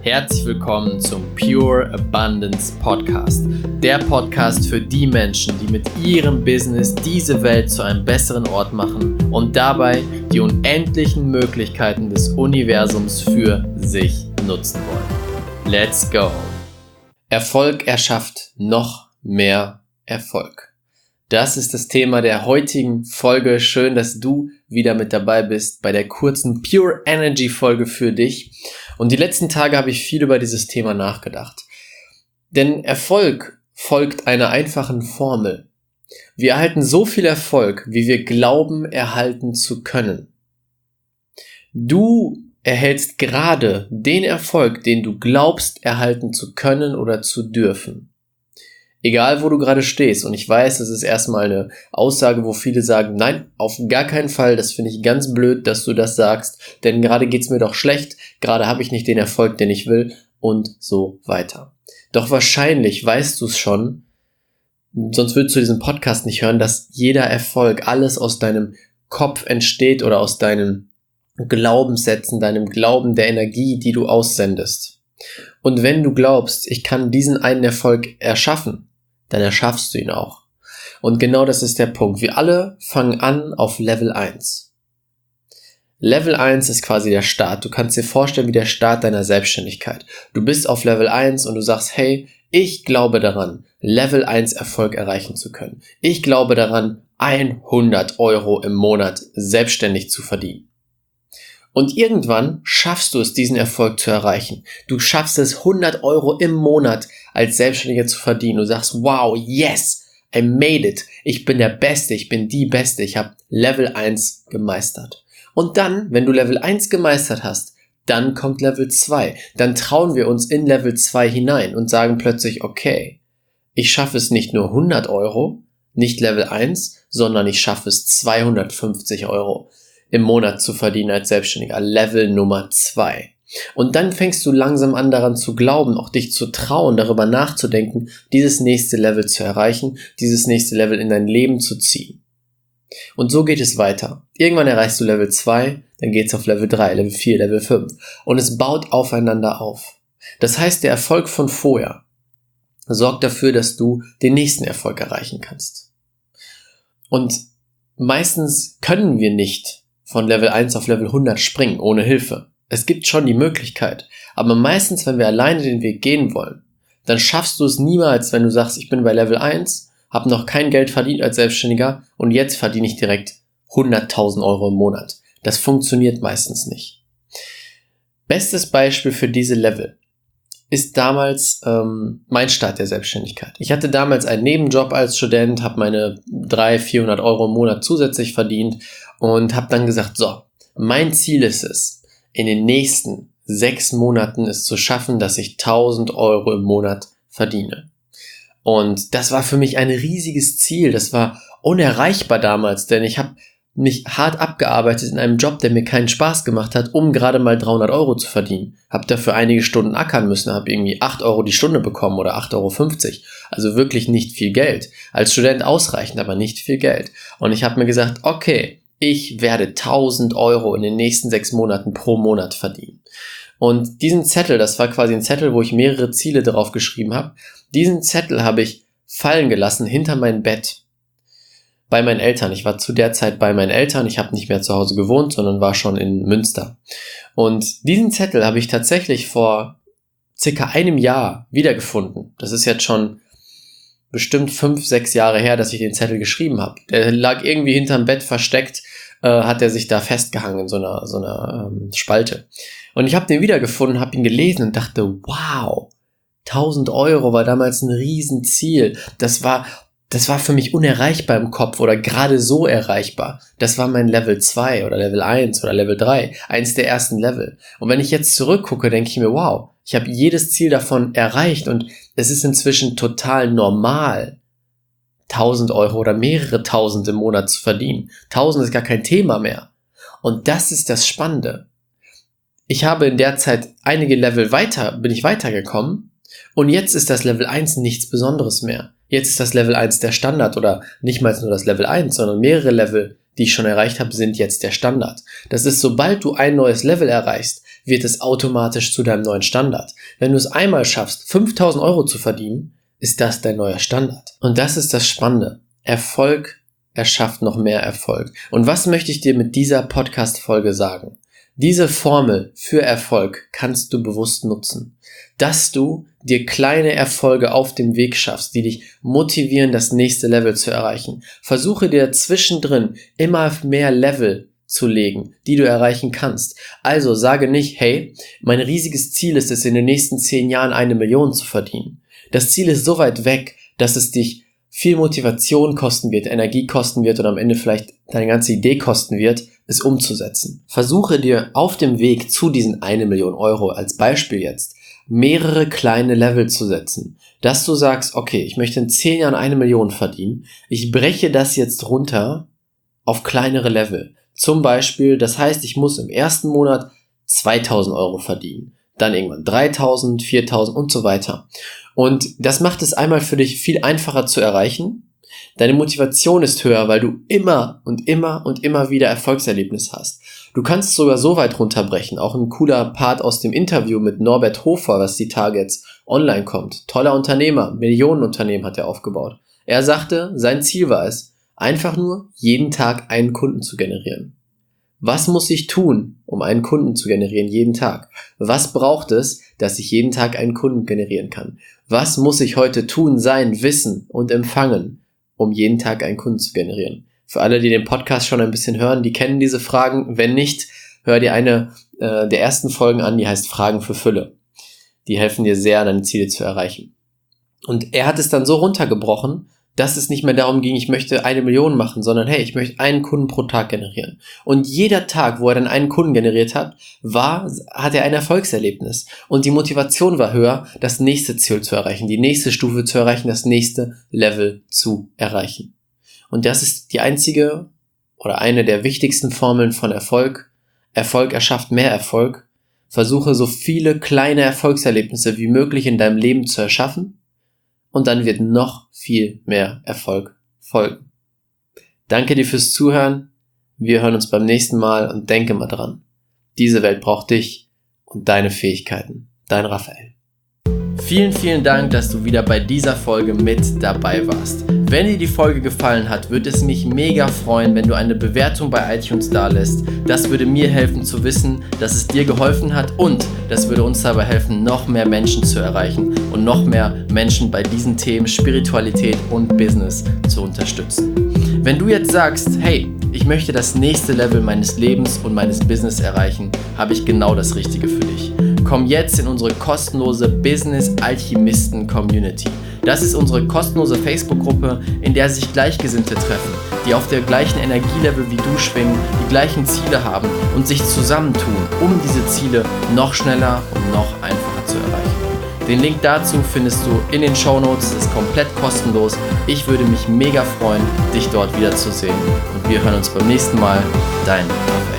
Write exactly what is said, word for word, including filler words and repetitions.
Herzlich willkommen zum Pure Abundance Podcast. Der Podcast für die Menschen, die mit ihrem Business diese Welt zu einem besseren Ort machen und dabei die unendlichen Möglichkeiten des Universums für sich nutzen wollen. Let's go! Erfolg erschafft noch mehr Erfolg. Das ist das Thema der heutigen Folge. Schön, dass du wieder mit dabei bist bei der kurzen Pure Energy Folge für dich. Und die letzten Tage habe ich viel über dieses Thema nachgedacht. Denn Erfolg folgt einer einfachen Formel. Wir erhalten so viel Erfolg, wie wir glauben, erhalten zu können. Du erhältst gerade den Erfolg, den du glaubst, erhalten zu können oder zu dürfen. Egal, wo du gerade stehst. Und ich weiß, das ist erstmal eine Aussage, wo viele sagen, nein, auf gar keinen Fall, das finde ich ganz blöd, dass du das sagst, denn gerade geht's mir doch schlecht, gerade habe ich nicht den Erfolg, den ich will und so weiter. Doch wahrscheinlich weißt du es schon, sonst würdest du diesen Podcast nicht hören, dass jeder Erfolg, alles aus deinem Kopf entsteht oder aus deinen Glaubenssätzen, deinem Glauben, der Energie, die du aussendest. Und wenn du glaubst, ich kann diesen einen Erfolg erschaffen, dann erschaffst du ihn auch. Und genau das ist der Punkt. Wir alle fangen an auf Level eins. Level eins ist quasi der Start. Du kannst dir vorstellen, wie der Start deiner Selbstständigkeit. Du bist auf Level eins und du sagst, hey, ich glaube daran, Level eins Erfolg erreichen zu können. Ich glaube daran, hundert Euro im Monat selbstständig zu verdienen. Und irgendwann schaffst du es, diesen Erfolg zu erreichen. Du schaffst es, hundert Euro im Monat als Selbstständiger zu verdienen. Du sagst, wow, yes, I made it. Ich bin der Beste, ich bin die Beste. Ich habe Level eins gemeistert. Und dann, wenn du Level eins gemeistert hast, dann kommt Level zwei. Dann trauen wir uns in Level zwei hinein und sagen plötzlich, okay, ich schaffe es nicht nur hundert Euro, nicht Level eins, sondern ich schaffe es zweihundertfünfzig Euro im Monat zu verdienen als Selbstständiger, Level Nummer zwei. Und dann fängst du langsam an daran zu glauben, auch dich zu trauen, darüber nachzudenken, dieses nächste Level zu erreichen, dieses nächste Level in dein Leben zu ziehen. Und so geht es weiter. Irgendwann erreichst du Level zwei, dann geht es auf Level drei, Level vier, Level fünf und es baut aufeinander auf. Das heißt, der Erfolg von vorher sorgt dafür, dass du den nächsten Erfolg erreichen kannst. Und meistens können wir nicht von Level eins auf Level hundert springen, ohne Hilfe. Es gibt schon die Möglichkeit, aber meistens, wenn wir alleine den Weg gehen wollen, dann schaffst du es niemals, wenn du sagst, ich bin bei Level eins, habe noch kein Geld verdient als Selbstständiger und jetzt verdiene ich direkt hunderttausend Euro im Monat. Das funktioniert meistens nicht. Bestes Beispiel für diese Level ist damals ähm, mein Start der Selbstständigkeit. Ich hatte damals einen Nebenjob als Student, habe meine dreihundert, vierhundert Euro im Monat zusätzlich verdient und habe dann gesagt, so, mein Ziel ist es, in den nächsten sechs Monaten es zu schaffen, dass ich tausend Euro im Monat verdiene. Und das war für mich ein riesiges Ziel. Das war unerreichbar damals, denn ich habe mich hart abgearbeitet in einem Job, der mir keinen Spaß gemacht hat, um gerade mal dreihundert Euro zu verdienen. Hab dafür einige Stunden ackern müssen, habe irgendwie acht Euro die Stunde bekommen oder acht Euro fünfzig. Also wirklich nicht viel Geld. Als Student ausreichend, aber nicht viel Geld. Und ich habe mir gesagt, okay, ich werde tausend Euro in den nächsten sechs Monaten pro Monat verdienen. Und diesen Zettel, das war quasi ein Zettel, wo ich mehrere Ziele drauf geschrieben habe, diesen Zettel habe ich fallen gelassen hinter mein Bett. Bei meinen Eltern. Ich war zu der Zeit bei meinen Eltern. Ich habe nicht mehr zu Hause gewohnt, sondern war schon in Münster. Und diesen Zettel habe ich tatsächlich vor circa einem Jahr wiedergefunden. Das ist jetzt schon bestimmt fünf, sechs Jahre her, dass ich den Zettel geschrieben habe. Der lag irgendwie hinterm Bett versteckt, äh, hat er sich da festgehangen in so einer, so einer ähm, Spalte. Und ich habe den wiedergefunden, habe ihn gelesen und dachte, wow, tausend Euro war damals ein Riesenziel. Das war Das war für mich unerreichbar im Kopf oder gerade so erreichbar. Das war mein Level zwei oder Level eins oder Level drei, eins der ersten Level. Und wenn ich jetzt zurückgucke, denke ich mir, wow, ich habe jedes Ziel davon erreicht und es ist inzwischen total normal, tausend Euro oder mehrere tausend im Monat zu verdienen. tausend ist gar kein Thema mehr. Und das ist das Spannende. Ich habe in der Zeit einige Level weiter, bin ich weitergekommen und jetzt ist das Level eins nichts Besonderes mehr. Jetzt ist das Level eins der Standard oder nicht mal nur das Level eins, sondern mehrere Level, die ich schon erreicht habe, sind jetzt der Standard. Das ist, sobald du ein neues Level erreichst, wird es automatisch zu deinem neuen Standard. Wenn du es einmal schaffst, fünftausend Euro zu verdienen, ist das dein neuer Standard. Und das ist das Spannende. Erfolg erschafft noch mehr Erfolg. Und was möchte ich dir mit dieser Podcast-Folge sagen? Diese Formel für Erfolg kannst du bewusst nutzen. Dass du dir kleine Erfolge auf dem Weg schaffst, die dich motivieren, das nächste Level zu erreichen. Versuche dir zwischendrin immer mehr Level zu legen, die du erreichen kannst. Also sage nicht, hey, mein riesiges Ziel ist es, in den nächsten zehn Jahren eine Million zu verdienen. Das Ziel ist so weit weg, dass es dich viel Motivation kosten wird, Energie kosten wird und am Ende vielleicht deine ganze Idee kosten wird, es umzusetzen. Versuche dir auf dem Weg zu diesen eine Million Euro als Beispiel jetzt mehrere kleine Level zu setzen, dass du sagst, okay, ich möchte in zehn Jahren eine Million verdienen, ich breche das jetzt runter auf kleinere Level. Zum Beispiel, das heißt, ich muss im ersten Monat zweitausend Euro verdienen, dann irgendwann dreitausend, viertausend und so weiter. Und das macht es einmal für dich viel einfacher zu erreichen. Deine Motivation ist höher, weil du immer und immer und immer wieder Erfolgserlebnis hast. Du kannst es sogar so weit runterbrechen. Auch ein cooler Part aus dem Interview mit Norbert Hofer, was die Tage jetzt online kommt. Toller Unternehmer, Millionenunternehmen hat er aufgebaut. Er sagte, sein Ziel war es, einfach nur jeden Tag einen Kunden zu generieren. Was muss ich tun, um einen Kunden zu generieren jeden Tag? Was braucht es, dass ich jeden Tag einen Kunden generieren kann? Was muss ich heute tun, sein, wissen und empfangen, um jeden Tag einen Kunden zu generieren? Für alle, die den Podcast schon ein bisschen hören, die kennen diese Fragen. Wenn nicht, hör dir eine äh, der ersten Folgen an, die heißt Fragen für Fülle. Die helfen dir sehr, deine Ziele zu erreichen. Und er hat es dann so runtergebrochen, dass es nicht mehr darum ging, ich möchte eine Million machen, sondern hey, ich möchte einen Kunden pro Tag generieren. Und jeder Tag, wo er dann einen Kunden generiert hat, war, hat er ein Erfolgserlebnis. Und die Motivation war höher, das nächste Ziel zu erreichen, die nächste Stufe zu erreichen, das nächste Level zu erreichen. Und das ist die einzige oder eine der wichtigsten Formeln von Erfolg. Erfolg erschafft mehr Erfolg. Versuche so viele kleine Erfolgserlebnisse wie möglich in deinem Leben zu erschaffen. Und dann wird noch viel mehr Erfolg folgen. Danke dir fürs Zuhören. Wir hören uns beim nächsten Mal und denke mal dran. Diese Welt braucht dich und deine Fähigkeiten. Dein Raphael. Vielen, vielen Dank, dass du wieder bei dieser Folge mit dabei warst. Wenn dir die Folge gefallen hat, würde es mich mega freuen, wenn du eine Bewertung bei iTunes dalässt. Das würde mir helfen zu wissen, dass es dir geholfen hat und das würde uns dabei helfen, noch mehr Menschen zu erreichen und noch mehr Menschen bei diesen Themen Spiritualität und Business zu unterstützen. Wenn du jetzt sagst, hey, ich möchte das nächste Level meines Lebens und meines Business erreichen, habe ich genau das Richtige für dich. Komm jetzt in unsere kostenlose Business Alchemisten Community. Das ist unsere kostenlose Facebook-Gruppe, in der sich Gleichgesinnte treffen, die auf der gleichen Energielevel wie du schwingen, die gleichen Ziele haben und sich zusammentun, um diese Ziele noch schneller und noch einfacher zu erreichen. Den Link dazu findest du in den Shownotes, es ist komplett kostenlos. Ich würde mich mega freuen, dich dort wiederzusehen und wir hören uns beim nächsten Mal. Dein Raphael.